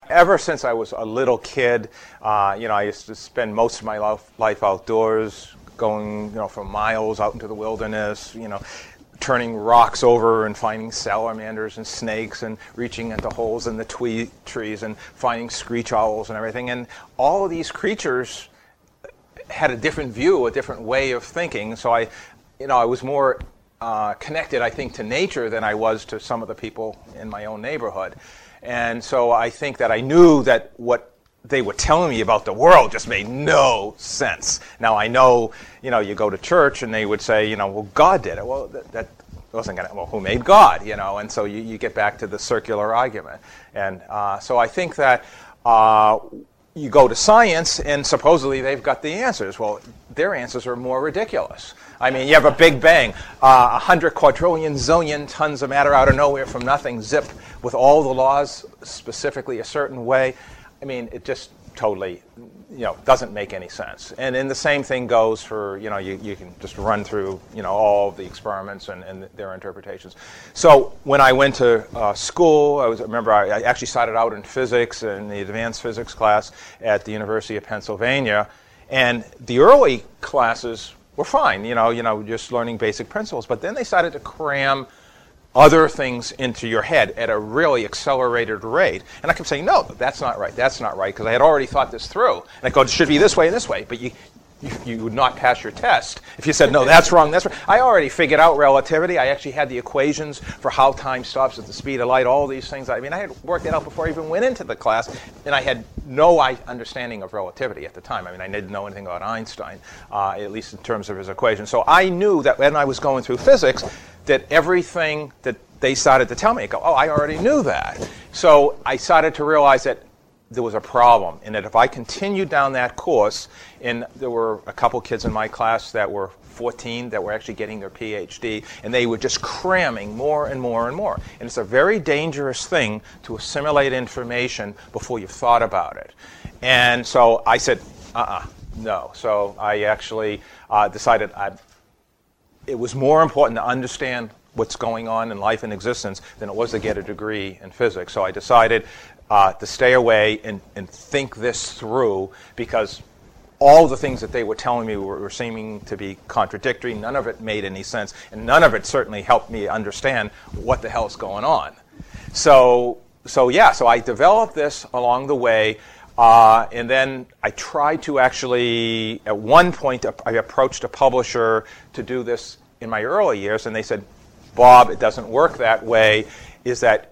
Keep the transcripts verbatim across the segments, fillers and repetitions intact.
ever since I was a little kid, uh, you know, I used to spend most of my life, life outdoors, going, you know, for miles out into the wilderness, you know, turning rocks over and finding salamanders and snakes and reaching into holes in the twee trees and finding screech owls and everything. And all of these creatures had a different view, a different way of thinking. So I, you know, I was more uh, connected, I think, to nature than I was to some of the people in my own neighborhood. And so I think that I knew that what they were telling me about the world just made no sense. Now I know, you know, you go to church and they would say, you know, well, God did it. Well, that, that wasn't going to, well, who made God, you know? And so you, you get back to the circular argument. And uh, so I think that uh, you go to science and supposedly they've got the answers. Well, their answers are more ridiculous. I mean, you have a Big Bang, uh, a hundred quadrillion zillion tons of matter out of nowhere from nothing, zip, with all the laws specifically a certain way. I mean, it just totally, you know, doesn't make any sense. And then the same thing goes for, you know, you, you can just run through, you know, all of the experiments and, and their interpretations. So when I went to uh, school, I was, remember I, I actually started out in physics in the advanced physics class at the University of Pennsylvania. And the early classes were fine, you know, you know, just learning basic principles. But then they started to cram other things into your head at a really accelerated rate. And I kept saying, no, that's not right, that's not right, because I had already thought this through. And I go, it should be this way and this way. But you, you, you would not pass your test if you said, no, that's wrong, that's right. I already figured out relativity. I actually had the equations for how time stops at the speed of light, all these things. I mean, I had worked it out before I even went into the class, and I had no understanding of relativity at the time. I mean, I didn't know anything about Einstein, uh, at least in terms of his equations. So I knew that when I was going through physics, that everything that they started to tell me, I go, oh, I already knew that. So I started to realize that there was a problem, and that if I continued down that course, and there were a couple kids in my class that were fourteen that were actually getting their P H D, and they were just cramming more and more and more. And it's a very dangerous thing to assimilate information before you've thought about it. And so I said, uh-uh, no. So I actually uh, decided I it was more important to understand what's going on in life and existence than it was to get a degree in physics. So I decided uh, to stay away and, and think this through, because all the things that they were telling me were, were seeming to be contradictory. None of it made any sense, and none of it certainly helped me understand what the hell's going on. So, so yeah, so I developed this along the way. Uh, and then I tried to actually, at one point, I approached a publisher to do this in my early years, and they said, Bob, it doesn't work that way, is that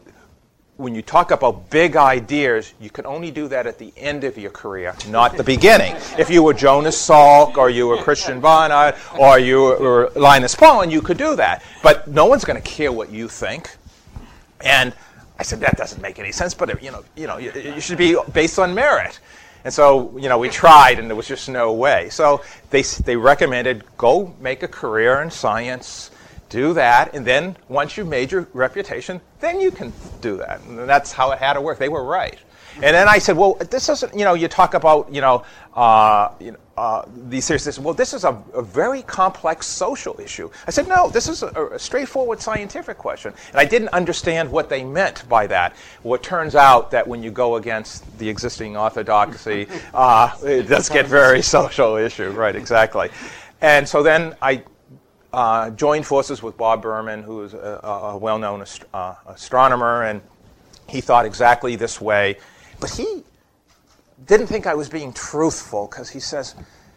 when you talk about big ideas, you can only do that at the end of your career, not the beginning. If you were Jonas Salk, or you were Christian Barnard, or you were Linus Pauling, you could do that. But no one's going to care what you think. And I said, that doesn't make any sense, but you know, you know, you should be based on merit. And so, you know, we tried, and there was just no way. So they they recommended, go make a career in science, do that, and then once you've made your reputation, then you can do that. And that's how it had to work. They were right. And then I said, well, this isn't, you know, you talk about, you know, uh, you know uh, these serious, well, this is a, a very complex social issue. I said, no, this is a, a straightforward scientific question. And I didn't understand what they meant by that. Well, it turns out that when you go against the existing orthodoxy, uh, it does get very social issue. Right, exactly. And so then I uh, joined forces with Bob Berman, who is a, a well-known ast- uh, astronomer, and he thought exactly this way. But he didn't think I was being truthful, because he says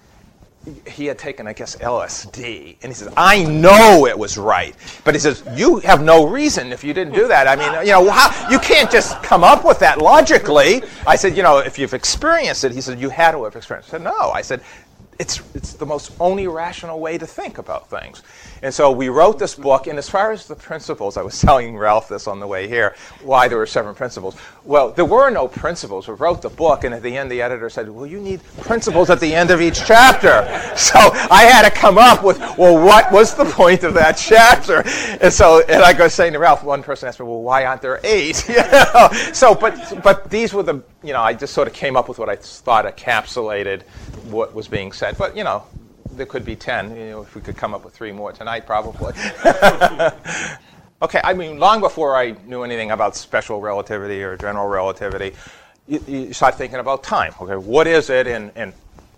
he had taken, I guess, L S D. And he says, I know it was right. But he says, you have no reason if you didn't do that. I mean, you know, how, you can't just come up with that logically. I said, you know, if you've experienced it, he said, you had to have experienced it. I said, no. I said, it's it's the most only rational way to think about things. And so we wrote this book, and as far as the principles, I was telling Ralph this on the way here, why there were seven principles. Well, there were no principles. We wrote the book, and at the end the editor said, well, you need principles at the end of each chapter. So I had to come up with, well, what was the point of that chapter? And so, and I go saying to Ralph, one person asked me, well, why aren't there eight? You know? So, but but these were the, you know, I just sort of came up with what I thought encapsulated what was being said. But, you know, there could be ten. You know, if we could come up with three more tonight, probably. Okay, I mean, long before I knew anything about special relativity or general relativity, you, you start thinking about time. Okay, what is it, and and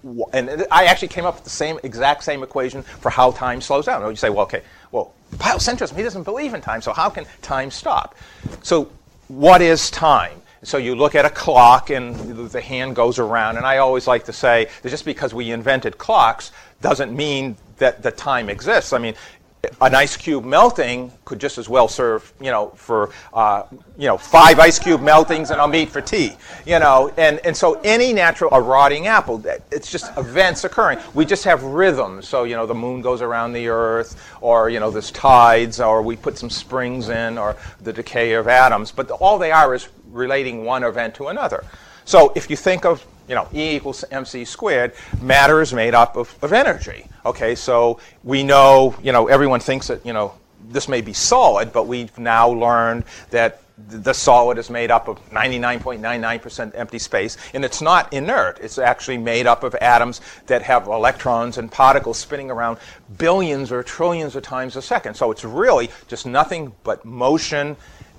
and I actually came up with the same exact same equation for how time slows down. You say, well, okay, well, biocentrism, he doesn't believe in time, so how can time stop? So what is time? So you look at a clock and the hand goes around, and I always like to say that just because we invented clocks doesn't mean that the time exists. I mean, an ice cube melting could just as well serve, you know, for, uh, you know, five ice cube meltings and I'll meet for tea, you know. And, and so any natural, a rotting apple, it's just events occurring. We just have rhythms. So, you know, the moon goes around the earth, or, you know, there's tides, or we put some springs in, or the decay of atoms. But all they are is relating one event to another. So if you think of, you know, E equals mc squared, matter is made up of, of energy. Okay, so we know, you know, everyone thinks that, you know, this may be solid, but we've now learned that the solid is made up of ninety-nine point nine nine percent empty space, and it's not inert. It's actually made up of atoms that have electrons and particles spinning around billions or trillions of times a second. So it's really just nothing but motion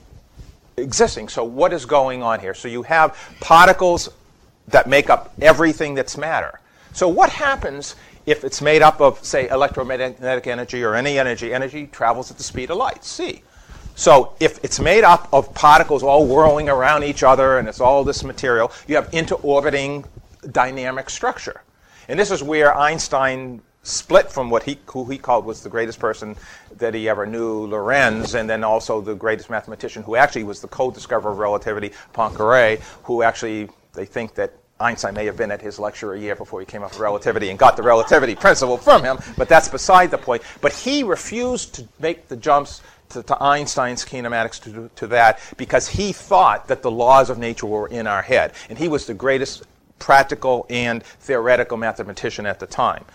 existing. So what is going on here? So you have particles that make up everything that's matter. So what happens if it's made up of, say, electromagnetic energy or any energy? Energy travels at the speed of light, c. So if it's made up of particles all whirling around each other and it's all this material, you have interorbiting dynamic structure. And this is where Einstein split from what he, who he called was the greatest person that he ever knew, Lorentz, and then also the greatest mathematician who actually was the co-discoverer of relativity, Poincaré, who actually, they think that Einstein may have been at his lecture a year before he came up with relativity and got the relativity principle from him, but that's beside the point. But he refused to make the jumps to, to Einstein's kinematics to, to that because he thought that the laws of nature were in our head. And he was the greatest practical and theoretical mathematician at the time.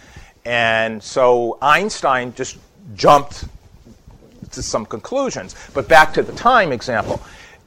And so Einstein just jumped to some conclusions. But back to the time example,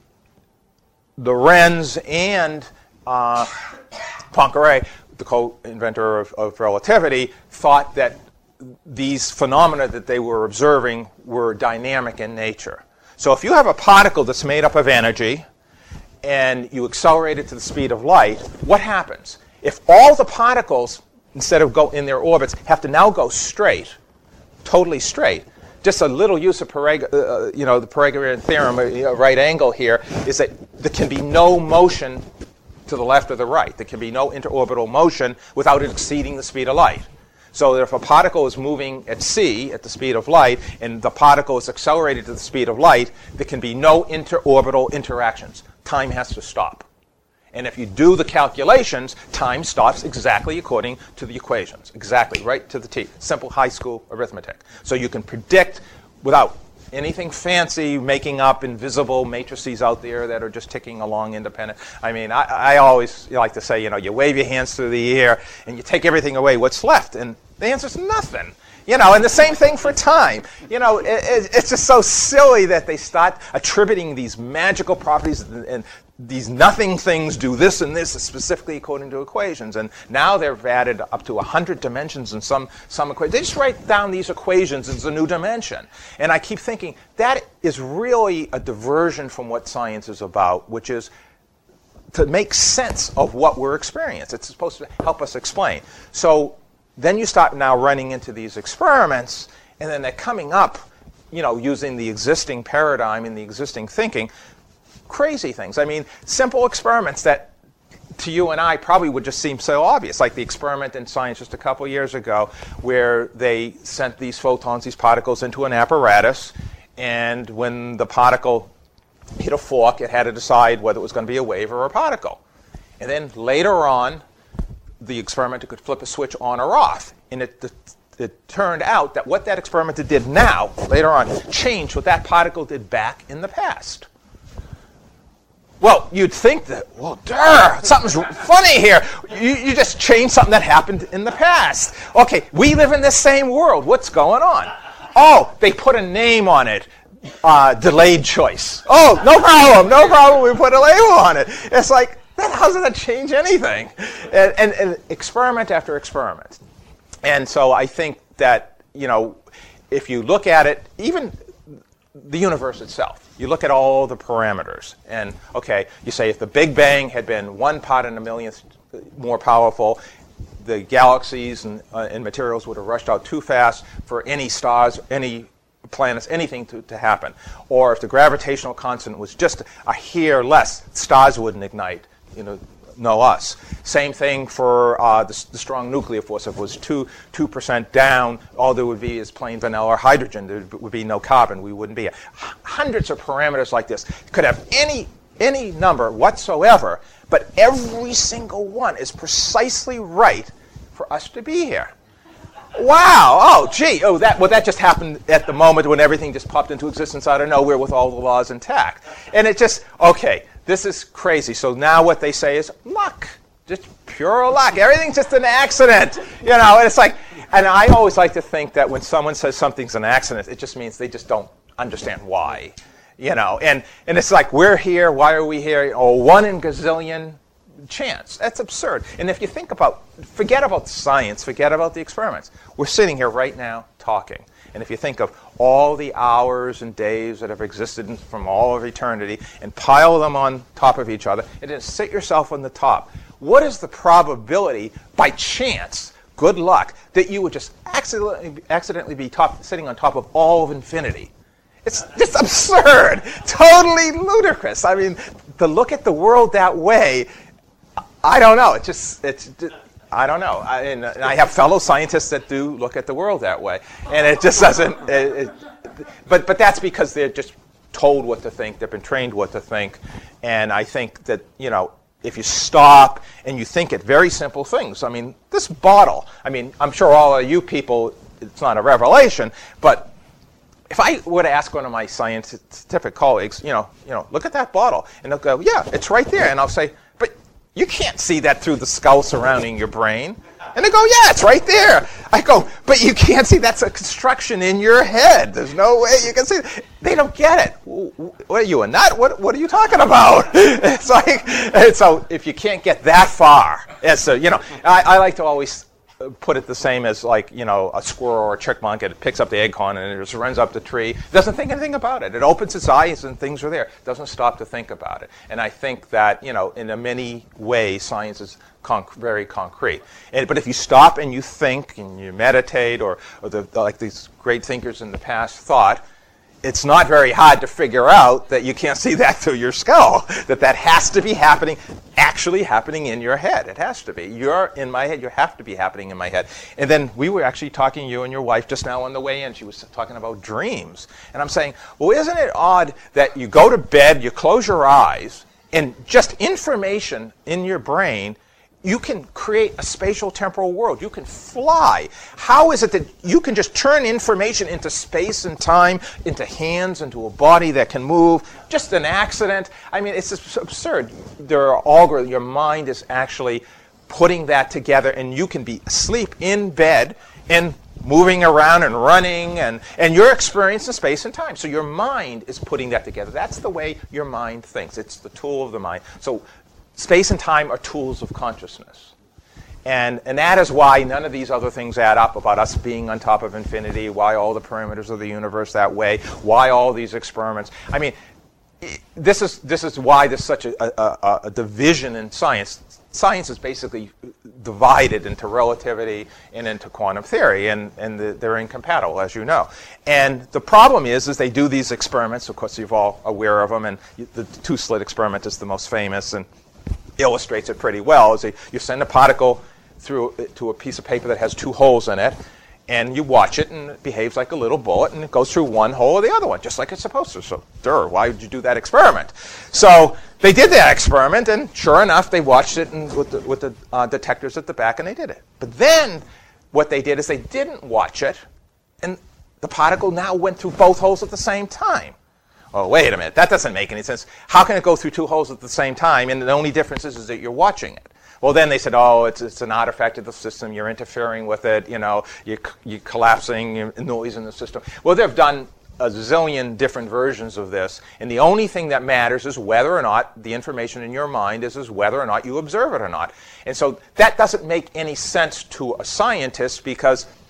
Lorentz and uh, Poincaré, the co-inventor of, of relativity, thought that these phenomena that they were observing were dynamic in nature. So if you have a particle that's made up of energy and you accelerate it to the speed of light, what happens? If all the particles, instead of go in their orbits, have to now go straight, totally straight, just a little use of Pythag- uh, you know, the Pythagorean theorem, a right angle here, is that there can be no motion to the left or the right. There can be no interorbital motion without it exceeding the speed of light. So if a particle is moving at c, at the speed of light, and the particle is accelerated to the speed of light, there can be no interorbital interactions. Time has to stop. And if you do the calculations, time stops exactly according to the equations. Exactly, right to the T. Simple high school arithmetic. So you can predict without anything fancy, making up invisible matrices out there that are just ticking along independent. I mean, I, I always like to say, you know, you wave your hands through the air and you take everything away. What's left? And the answer's nothing. You know, and the same thing for time. You know, it, it, it's just so silly that they start attributing these magical properties and, and these nothing things do this and this specifically according to equations. And now they've added up to one hundred dimensions in some, some equations. They just write down these equations as a new dimension. And I keep thinking that is really a diversion from what science is about, which is to make sense of what we're experiencing. It's supposed to help us explain. So then you start now running into these experiments, and then they're coming up, you know, using the existing paradigm and the existing thinking, crazy things. I mean, simple experiments that to you and I probably would just seem so obvious, like the experiment in science just a couple years ago where they sent these photons, these particles, into an apparatus, and when the particle hit a fork, it had to decide whether it was going to be a wave or a particle. And then later on, the experimenter could flip a switch on or off. And it, it, it turned out that what that experimenter did now, later on, changed what that particle did back in the past. Well, you'd think that, well, duh, something's funny here. You, you just changed something that happened in the past. Okay, we live in the same world. What's going on? Oh, they put a name on it. Uh, delayed choice. Oh, no problem, no problem. We put a label on it. It's like, that how does that change anything? And, and, and experiment after experiment. And so I think that, you know, if you look at it, even the universe itself. You look at all the parameters, and okay, you say if the Big Bang had been one part in a millionth more powerful, the galaxies and, uh, and materials would have rushed out too fast for any stars, any planets, anything to, to happen. Or if the gravitational constant was just a hair less, stars wouldn't ignite, you know, no us. Same thing for uh, the, the strong nuclear force. If it was two, 2% down, all there would be is plain vanilla hydrogen. There would be no carbon. We wouldn't be here. Hundreds of parameters like this. Could have any, any number whatsoever, but every single one is precisely right for us to be here. Wow! Oh, gee! Oh, that well, that just happened at the moment when everything just popped into existence out of nowhere with all the laws intact. And it just, okay, this is crazy. So now what they say is luck, just pure luck. Everything's just an accident, you know. And it's like, and I always like to think that when someone says something's an accident, it just means they just don't understand why, you know. And and it's like, we're here. Why are we here? Oh, one in gazillion chance. That's absurd. And if you think about, forget about science, forget about the experiments. We're sitting here right now talking. And if you think of all the hours and days that have existed in, from all of eternity and pile them on top of each other and then sit yourself on the top, what is the probability, by chance, good luck, that you would just accidentally, accidentally be top, sitting on top of all of infinity? It's just absurd, totally ludicrous. I mean, to look at the world that way, I don't know. It just, it's, I don't know. I, and, and I have fellow scientists that do look at the world that way, and it just doesn't. It, it, but but that's because they're just told what to think. They've been trained what to think, and I think that, you know, if you stop and you think at very simple things. I mean, this bottle. I mean, I'm sure all of you people, it's not a revelation, but if I were to ask one of my scientific colleagues, you know, you know, look at that bottle, and they'll go, yeah, it's right there, and I'll say, but you can't see that through the skull surrounding your brain. And they go, yeah, it's right there. I go, but you can't see, that's a construction in your head. There's no way you can see it. They don't get it. What are you, a nut? What, what are you talking about? It's like, and so if you can't get that far, as a, you know, I, I like to always put it the same as, like, you know, a squirrel or a chipmunk. It picks up the acorn and it just runs up the tree. Doesn't think anything about it. It opens its eyes and things are there. Doesn't stop to think about it. And I think that, you know, in a many ways, science is conc- very concrete. And, but if you stop and you think and you meditate, or, or the, like these great thinkers in the past thought, it's not very hard to figure out that you can't see that through your skull, that that has to be happening, actually happening in your head. It has to be. You're in my head. You have to be happening in my head. And then we were actually talking, you and your wife, just now on the way in. She was talking about dreams. And I'm saying, well, isn't it odd that you go to bed, you close your eyes, and just information in your brain, you can create a spatial temporal world. You can fly. How is it that you can just turn information into space and time, into hands, into a body that can move? Just an accident. I mean, it's just absurd. There are algorithms. Your mind is actually putting that together, and you can be asleep in bed and moving around and running, and, and you're experiencing space and time. So your mind is putting that together. That's the way your mind thinks. It's the tool of the mind. So space and time are tools of consciousness. And, and that is why none of these other things add up about us being on top of infinity, why all the parameters of the universe that way, why all these experiments. I mean, this is, this is why there's such a, a, a division in science. Science is basically divided into relativity and into quantum theory, and, and the, they're incompatible, as you know. And the problem is, is they do these experiments. Of course, you're all aware of them, and the two-slit experiment is the most famous and illustrates it pretty well. Is they, you send a particle through to a piece of paper that has two holes in it, and you watch it, and it behaves like a little bullet, and it goes through one hole or the other one, just like it's supposed to. So, duh, why would you do that experiment? So they did that experiment, and sure enough, they watched it and with the, with the uh, detectors at the back, and they did it. But then what they did is they didn't watch it, and the particle now went through both holes at the same time. Oh, wait a minute, that doesn't make any sense. How can it go through two holes at the same time? And the only difference is, is that you're watching it. Well, then they said, oh, it's, it's an artifact of the system. You're interfering with it. You know, you're, you're collapsing you're noise in the system. Well, they've done a zillion different versions of this. And the only thing that matters is whether or not the information in your mind is, is whether or not you observe it or not. And so that doesn't make any sense to a scientist, because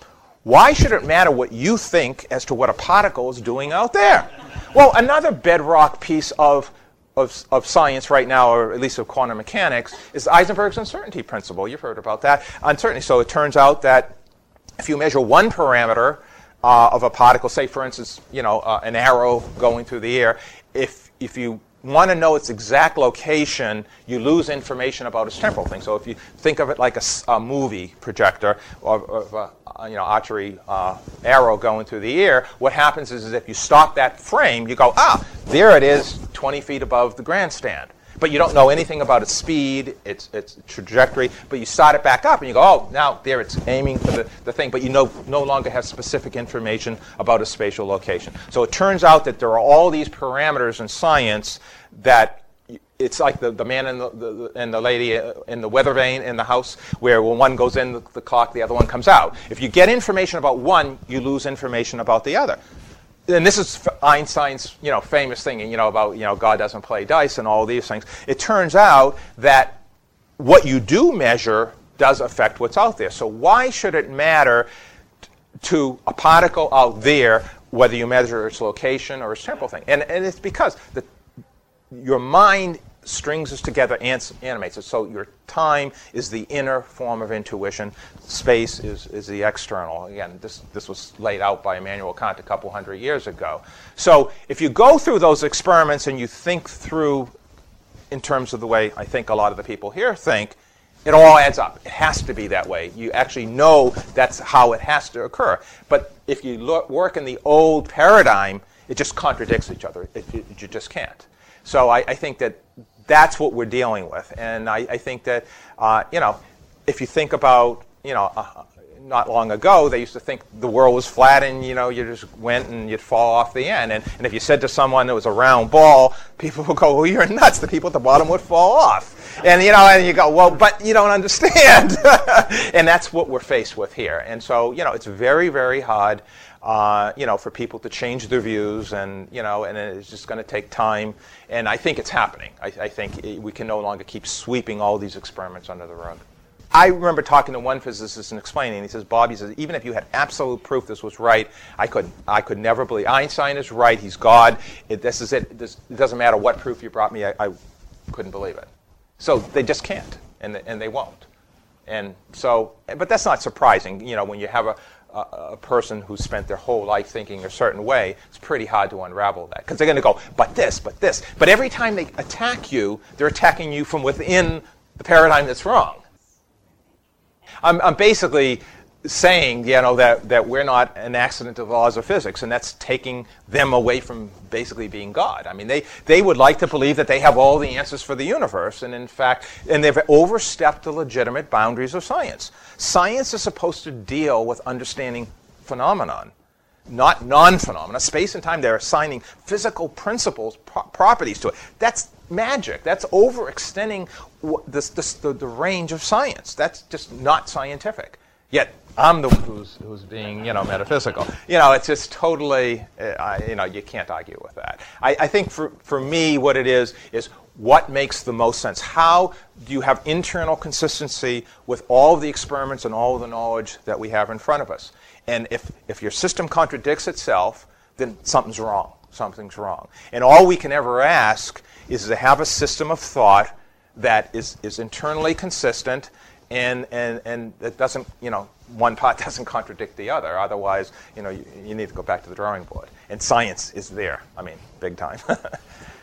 why should it matter what you think as to what a particle is doing out there? Well, another bedrock piece of, of, of science right now, or at least of quantum mechanics, is Heisenberg's uncertainty principle. You've heard about that. Uncertainty. So it turns out that if you measure one parameter uh, of a particle, say, for instance, you know, uh, an arrow going through the air, if, if you want to know its exact location, you lose information about its temporal thing. So if you think of it like a, a movie projector or, or a, you know, archery uh, arrow going through the air, what happens is, is if you stop that frame, you go, ah, there it is, twenty feet above the grandstand. But you don't know anything about its speed, its, its trajectory, but you start it back up and you go, oh, now there it's aiming for the, the thing, but you no, no longer have specific information about a spatial location. So it turns out that there are all these parameters in science that it's like the, the man and the, the, and the lady in the weather vane in the house, where when one goes in the, the clock, the other one comes out. If you get information about one, you lose information about the other. And this is Einstein's, you know, famous thing, you know, about, you know, God doesn't play dice and all these things. It turns out that what you do measure does affect what's out there. So why should it matter t- to a particle out there whether you measure its location or its temporal thing? And, and it's because the, your mind strings us together and animates it. So your time is the inner form of intuition. Space is, is the external. Again, this, this was laid out by Immanuel Kant a couple hundred years ago. So if you go through those experiments and you think through in terms of the way I think a lot of the people here think, it all adds up. It has to be that way. You actually know that's how it has to occur. But if you look, work in the old paradigm, it just contradicts each other. It, it, you just can't. So I, I think that that's what we're dealing with. And I, I think that, uh, you know, if you think about, you know, uh, not long ago, they used to think the world was flat and, you know, you just went and you'd fall off the end. And, and if you said to someone it was a round ball, people would go, well, you're nuts. The people at the bottom would fall off. And, you know, and you go, well, but you don't understand. And that's what we're faced with here. And so, you know, it's very, very hard, uh, you know, for people to change their views. And, you know, and it's just going to take time. And I think it's happening. I, I think we can no longer keep sweeping all these experiments under the rug. I remember talking to one physicist and explaining, he says, Bob, he says, even if you had absolute proof this was right, I could I could never believe. Einstein is right, he's God, it, this is it. This, it doesn't matter what proof you brought me, I, I couldn't believe it. So they just can't, and, and they won't. And so, but that's not surprising. You know, when you have a, a, a person who's spent their whole life thinking a certain way, it's pretty hard to unravel that. Because they're going to go, but this, but this. But every time they attack you, they're attacking you from within the paradigm that's wrong. I'm, I'm basically saying, you know, that, that we're not an accident of the laws of physics, and that's taking them away from basically being God. I mean, they, they would like to believe that they have all the answers for the universe, and in fact, and they've overstepped the legitimate boundaries of science. Science is supposed to deal with understanding phenomenon, not non-phenomena. Space and time, they're assigning physical principles, pro- properties to it. That's magic. That's overextending this, this, the, the range of science. That's just not scientific. Yet I'm the one who's, who's being, you know, metaphysical. You know, it's just totally, uh, you know, you can't argue with that. I, I think for, for me what it is is what makes the most sense. How do you have internal consistency with all of the experiments and all of the knowledge that we have in front of us? And if, if your system contradicts itself, then something's wrong. Something's wrong. And all we can ever ask is to have a system of thought that is, is internally consistent and, and, and it doesn't, you know, one part doesn't contradict the other. Otherwise, you know, you, you need to go back to the drawing board. And science is there. I mean, big time.